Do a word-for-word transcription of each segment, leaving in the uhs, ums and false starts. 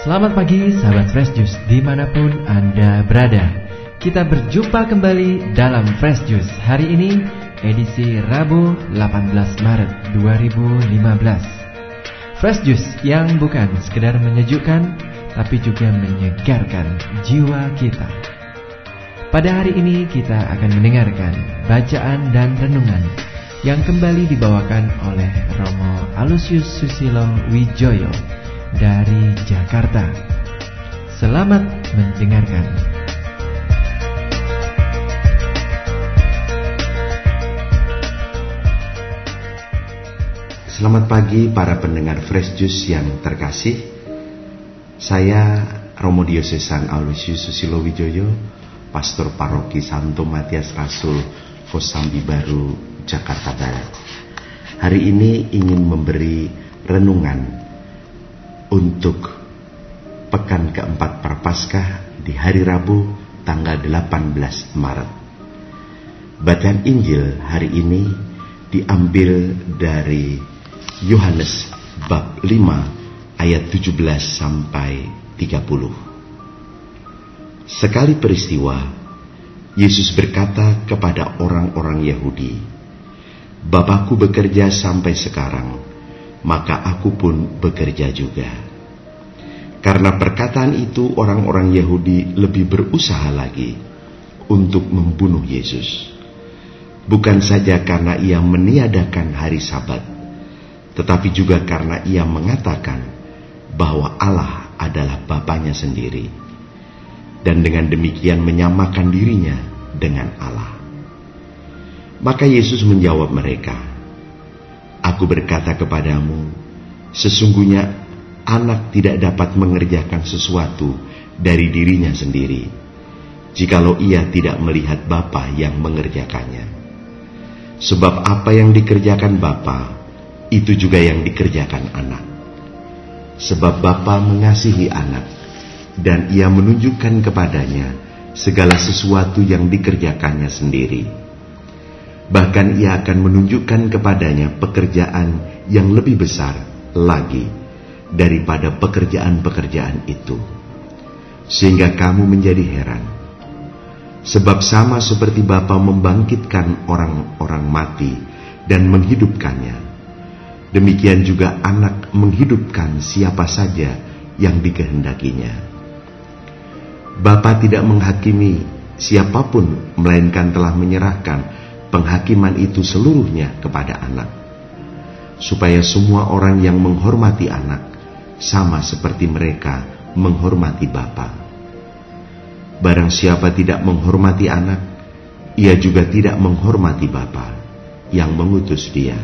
Selamat pagi sahabat Fresh Juice dimanapun Anda berada. Kita berjumpa kembali dalam Fresh Juice. Hari ini edisi Rabu delapan belas Maret dua ribu lima belas. Fresh Juice yang bukan sekedar menyejukkan, tapi juga menyegarkan jiwa kita. Pada hari ini kita akan mendengarkan bacaan dan renungan yang kembali dibawakan oleh Romo Alusius Susilo Wijoyo dari Jakarta. Selamat mendengarkan. Selamat pagi para pendengar Fresh Juice yang terkasih. Saya Romo Diosesan Alusius Susilo Wijoyo, Pastor Paroki Santo Matias Rasul Kosambi Baru, Jakarta Barat. Hari ini ingin memberi renungan untuk pekan keempat Prapaskah di hari Rabu tanggal delapan belas Maret. Bacaan Injil hari ini diambil dari Yohanes bab lima ayat tujuh belas sampai tiga puluh. Sekali peristiwa, Yesus berkata kepada orang-orang Yahudi, "Bapakku bekerja sampai sekarang, maka aku pun bekerja juga." Karena perkataan itu, orang-orang Yahudi lebih berusaha lagi untuk membunuh Yesus. Bukan saja karena ia meniadakan hari Sabat, tetapi juga karena ia mengatakan bahwa Allah adalah Bapanya sendiri, dan dengan demikian menyamakan dirinya dengan Allah. Maka Yesus menjawab mereka, "Aku berkata kepadamu, sesungguhnya anak tidak dapat mengerjakan sesuatu dari dirinya sendiri, jikalau ia tidak melihat Bapa yang mengerjakannya. Sebab apa yang dikerjakan Bapa, itu juga yang dikerjakan anak. Sebab Bapa mengasihi anak, dan ia menunjukkan kepadanya segala sesuatu yang dikerjakannya sendiri. Bahkan ia akan menunjukkan kepadanya pekerjaan yang lebih besar lagi daripada pekerjaan-pekerjaan itu, sehingga kamu menjadi heran. Sebab sama seperti Bapa membangkitkan orang-orang mati dan menghidupkannya, demikian juga anak menghidupkan siapa saja yang dikehendakinya. Bapa tidak menghakimi siapapun, melainkan telah menyerahkan penghakiman itu seluruhnya kepada anak, supaya semua orang yang menghormati anak sama seperti mereka menghormati Bapa. Barang siapa tidak menghormati anak, ia juga tidak menghormati Bapa yang mengutus dia.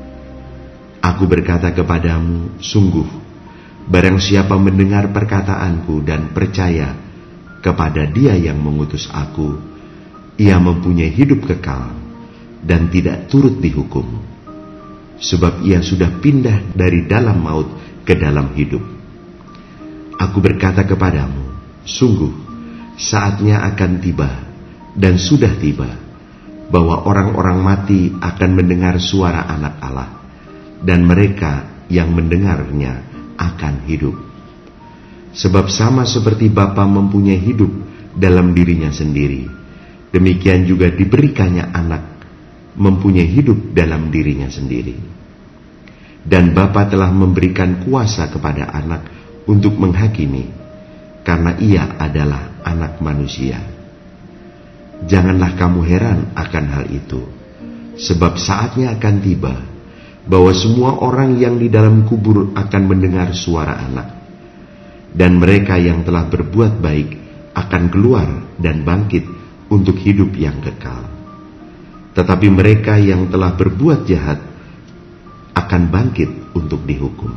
Aku berkata kepadamu, sungguh, barang siapa mendengar perkataanku dan percaya kepada Dia yang mengutus aku, ia mempunyai hidup kekal dan tidak turut dihukum, sebab ia sudah pindah dari dalam maut ke dalam hidup. Aku berkata kepadamu, sungguh, saatnya akan tiba, dan sudah tiba, bahwa orang-orang mati akan mendengar suara Anak Allah, dan mereka yang mendengarnya akan hidup. Sebab sama seperti Bapa mempunyai hidup dalam dirinya sendiri, demikian juga diberikannya anak mempunyai hidup dalam dirinya sendiri. Dan Bapa telah memberikan kuasa kepada anak untuk menghakimi, karena ia adalah anak manusia. Janganlah kamu heran akan hal itu, sebab saatnya akan tiba, bahwa semua orang yang di dalam kubur akan mendengar suara anak, dan mereka yang telah berbuat baik akan keluar dan bangkit untuk hidup yang kekal. Tetapi mereka yang telah berbuat jahat akan bangkit untuk dihukum.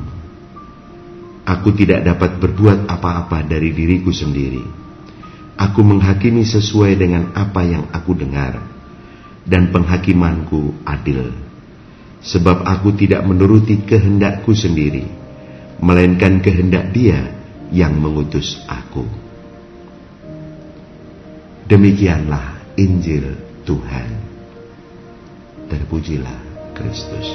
Aku tidak dapat berbuat apa-apa dari diriku sendiri. Aku menghakimi sesuai dengan apa yang aku dengar, dan penghakimanku adil. Sebab aku tidak menuruti kehendakku sendiri, melainkan kehendak Dia yang mengutus aku." Demikianlah Injil Tuhan. Terpujilah Kristus.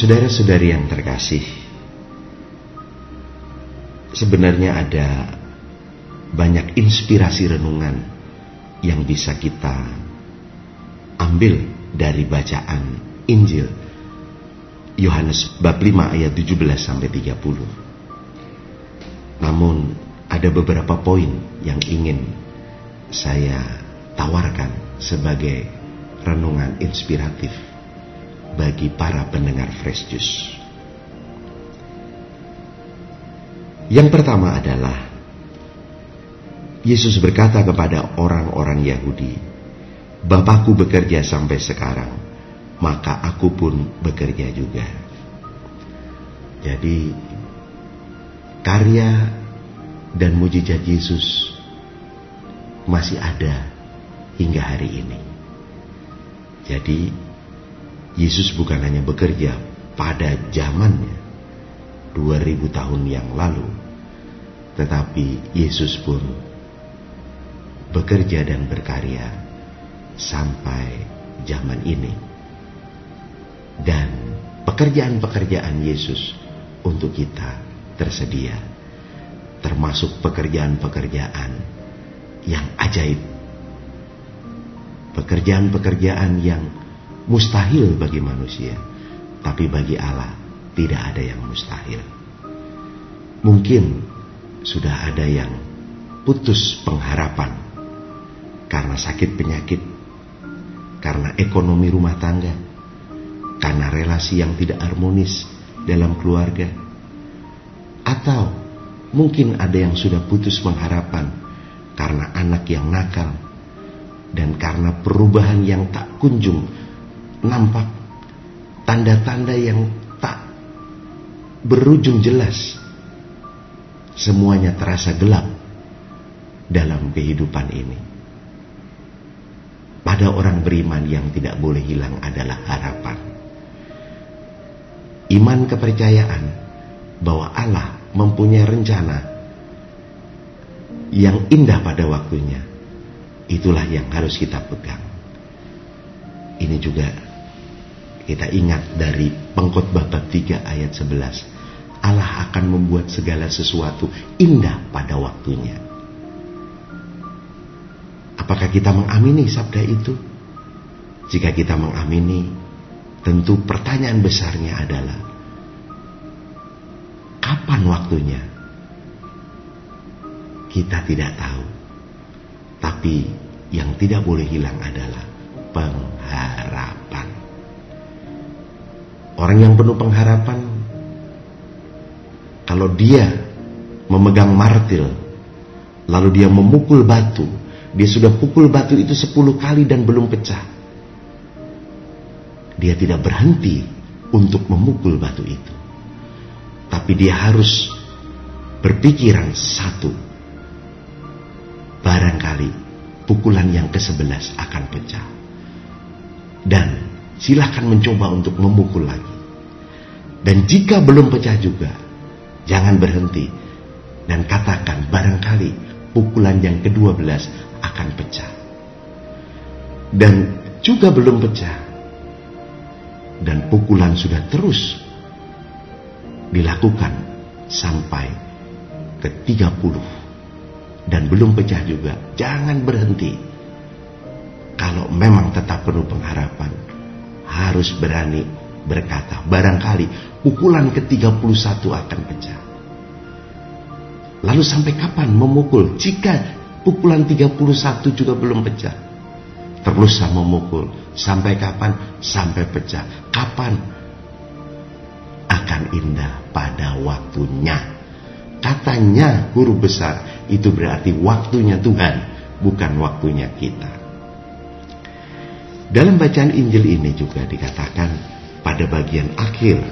Saudara-saudari yang terkasih, sebenarnya ada banyak inspirasi renungan yang bisa kita ambil dari bacaan Injil Yohanes bab lima ayat tujuh belas sampai tiga puluh. Namun ada beberapa poin yang ingin saya tawarkan sebagai renungan inspiratif bagi para pendengar Fresh Juice. Yang pertama adalah Yesus berkata kepada orang-orang Yahudi, "Bapakku bekerja sampai sekarang, maka aku pun bekerja juga." Jadi karya dan mujizat Yesus masih ada hingga hari ini. Jadi Yesus bukan hanya bekerja pada zamannya dua ribu tahun yang lalu, tetapi Yesus pun bekerja dan berkarya sampai zaman ini. Dan pekerjaan-pekerjaan Yesus untuk kita tersedia, termasuk pekerjaan-pekerjaan yang ajaib, pekerjaan-pekerjaan yang mustahil bagi manusia, tapi bagi Allah tidak ada yang mustahil. Mungkin sudah ada yang putus pengharapan karena sakit penyakit, karena ekonomi rumah tangga, karena relasi yang tidak harmonis dalam keluarga, atau mungkin ada yang sudah putus pengharapan karena anak yang nakal, dan karena perubahan yang tak kunjung nampak, tanda-tanda yang tak berujung jelas. Semuanya terasa gelap dalam kehidupan ini. Pada orang beriman yang tidak boleh hilang adalah harapan. Iman kepercayaan bahwa Allah mempunyai rencana yang indah pada waktunya. Itulah yang harus kita pegang. Ini juga kita ingat dari Pengkhotbah bab tiga ayat sebelas. Allah akan membuat segala sesuatu indah pada waktunya. Apakah kita mengamini sabda itu? Jika kita mengamini, tentu pertanyaan besarnya adalah, kapan waktunya? Kita tidak tahu. Tapi yang tidak boleh hilang adalah pengharapan. Orang yang penuh pengharapan, kalau dia memegang martil, lalu dia memukul batu, dia sudah pukul batu itu sepuluh kali dan belum pecah, dia tidak berhenti untuk memukul batu itu. Tapi dia harus berpikiran satu, barangkali pukulan yang kesebelas akan pecah, dan silahkan mencoba untuk memukul lagi. Dan jika belum pecah juga, jangan berhenti dan katakan, barangkali pukulan yang kedua belas akan pecah. Dan juga belum pecah, dan pukulan sudah terus dilakukan sampai ke tiga puluh, dan belum pecah juga, jangan berhenti. Kalau memang tetap penuh pengharapan, harus berani berkata, barangkali pukulan ke tiga puluh satu akan pecah. Lalu sampai kapan memukul? Jika pukulan tiga puluh satu juga belum pecah, teruslah memukul. Sampai kapan? Sampai pecah. Kapan? Akan indah pada waktunya. Katanya guru besar, itu berarti waktunya Tuhan, bukan waktunya kita. Dalam bacaan Injil ini juga dikatakan pada bagian akhir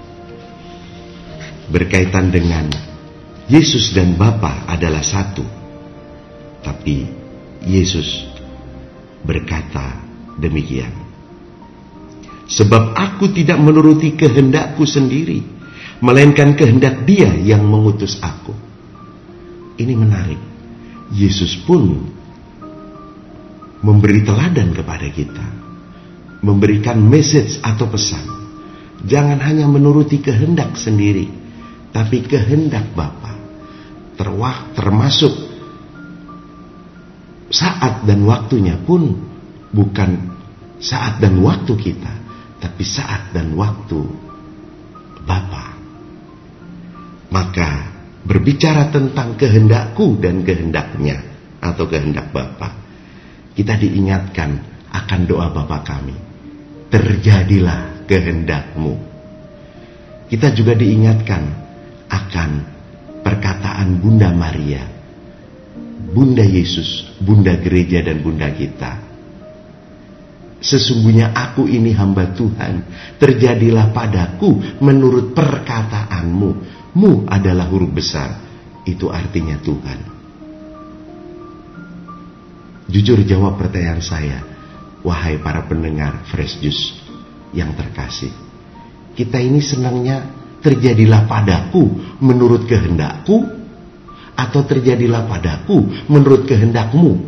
berkaitan dengan Yesus dan Bapa adalah satu. Tapi Yesus berkata demikian, "Sebab aku tidak menuruti kehendakku sendiri, melainkan kehendak Dia yang mengutus aku." Ini menarik. Yesus pun memberi teladan kepada kita, memberikan message atau pesan. Jangan hanya menuruti kehendak sendiri, tapi kehendak Bapa. Terwah, termasuk saat dan waktunya pun bukan saat dan waktu kita, tapi saat dan waktu Bapa. Maka berbicara tentang kehendakku dan kehendaknya atau kehendak Bapa, kita diingatkan akan doa Bapa kami. Terjadilah kehendakmu. Kita juga diingatkan akan perkataan Bunda Maria, Bunda Yesus, Bunda Gereja dan Bunda kita. Sesungguhnya aku ini hamba Tuhan, terjadilah padaku menurut perkataanmu. Mu adalah huruf besar, itu artinya Tuhan. Jujur jawab pertanyaan saya, wahai para pendengar Fresh Juice yang terkasih. Kita ini senangnya terjadilah padaku menurut kehendakku, atau terjadilah padaku menurut kehendakmu?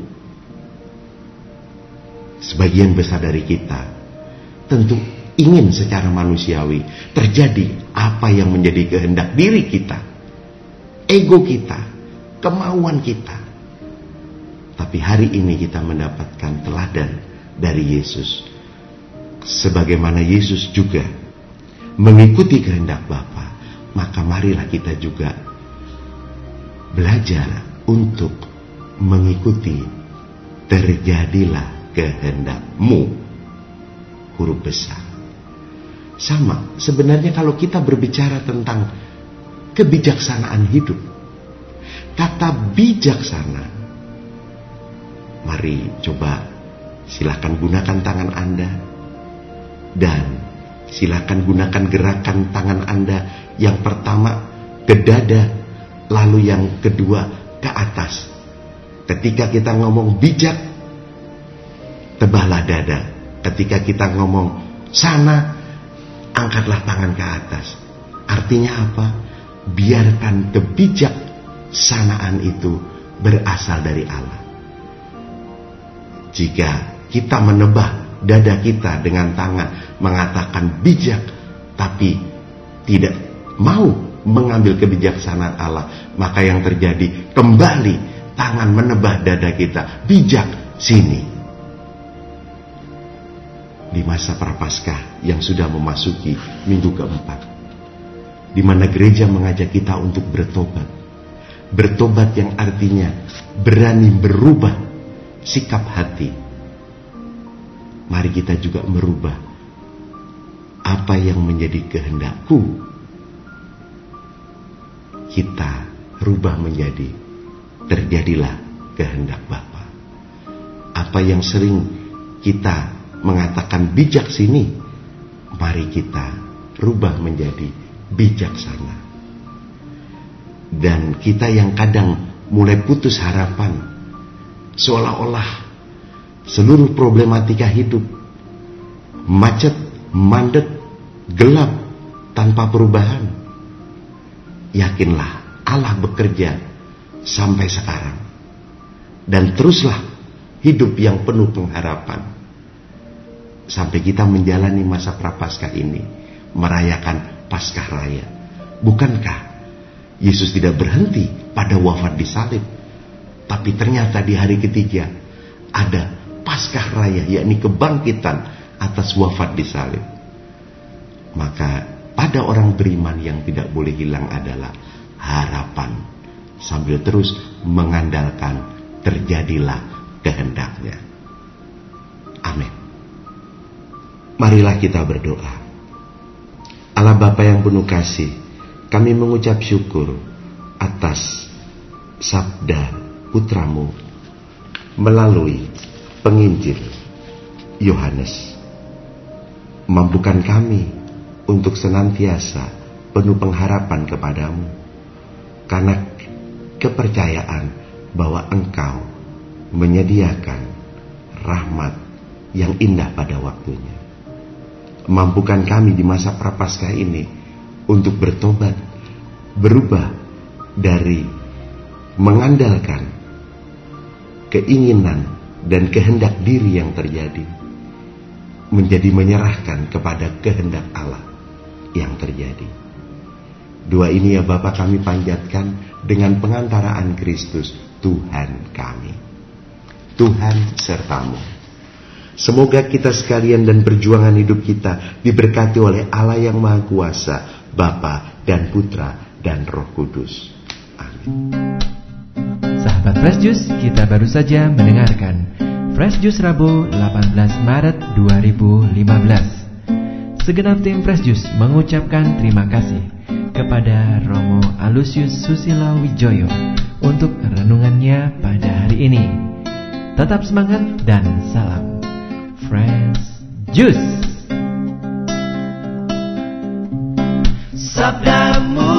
Sebagian besar dari kita tentu ingin secara manusiawi terjadi apa yang menjadi kehendak diri kita, ego kita, kemauan kita. Tapi hari ini kita mendapatkan teladan dari Yesus. Sebagaimana Yesus juga mengikuti kehendak Bapa, maka marilah kita juga belajar untuk mengikuti terjadilah kehendakmu, huruf besar. Sama sebenarnya kalau kita berbicara tentang kebijaksanaan hidup, kata bijaksana, mari coba silakan gunakan tangan Anda dan silakan gunakan gerakan tangan Anda. Yang pertama ke dada, lalu yang kedua ke atas. Ketika kita ngomong bijak, tebahlah dada. Ketika kita ngomong sana, angkatlah tangan ke atas. Artinya apa? Biarkan kebijaksanaan itu berasal dari Allah. Jika kita menebah dada kita dengan tangan mengatakan bijak, tapi tidak mau mengambil kebijaksanaan Allah, maka yang terjadi kembali tangan menebah dada kita, bijak sini. Di masa Prapaskah yang sudah memasuki minggu keempat, di mana gereja mengajak kita untuk bertobat. Bertobat yang artinya berani berubah sikap hati. Mari kita juga merubah apa yang menjadi kehendakku, kita rubah menjadi terjadilah kehendak Bapa. Apa yang sering kita mengatakan bijak sini, mari kita rubah menjadi bijaksana. Dan kita yang kadang mulai putus harapan, seolah-olah seluruh problematika hidup macet, mandek, gelap, tanpa perubahan. Yakinlah Allah bekerja sampai sekarang, dan teruslah hidup yang penuh pengharapan sampai kita menjalani masa Prapaskah ini, merayakan Paskah Raya. Bukankah Yesus tidak berhenti pada wafat di salib, tapi ternyata di hari ketiga ada Paskah Raya, yakni kebangkitan atas wafat di salib. Maka pada orang beriman yang tidak boleh hilang adalah harapan, sambil terus mengandalkan terjadilah kehendaknya. Amin. Marilah kita berdoa. Allah Bapa yang penuh kasih, kami mengucap syukur atas sabda putramu melalui penginjil Yohanes. Mampukan kami untuk senantiasa penuh pengharapan kepadamu, karena kepercayaan bahwa Engkau menyediakan rahmat yang indah pada waktunya. Mampukan kami di masa Prapaskah ini untuk bertobat, berubah dari mengandalkan keinginan dan kehendak diri yang terjadi, menjadi menyerahkan kepada kehendak Allah. yang terjadi. Doa ini ya Bapa kami panjatkan dengan pengantaraan Kristus Tuhan kami. Tuhan sertamu. Semoga kita sekalian dan perjuangan hidup kita diberkati oleh Allah yang Maha Kuasa, Bapa dan Putra dan Roh Kudus. Amin. Sahabat Fresh Juice, kita baru saja mendengarkan Fresh Juice Rabu delapan belas Maret dua ribu lima belas. Segenap tim Fresh Juice mengucapkan terima kasih kepada Romo Alusius Susilo Wijoyo untuk renungannya pada hari ini. Tetap semangat dan salam Fresh Juice. Sabdamu